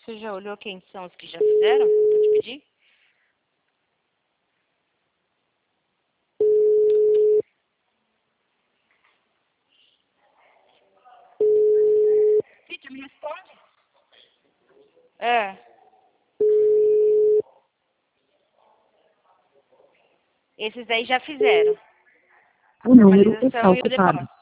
Você já olhou quem são os que já fizeram? Pra te pedir? Cíntia, me responde. É. Esses daí já fizeram. A O número está formalização e o ocupado. depósito.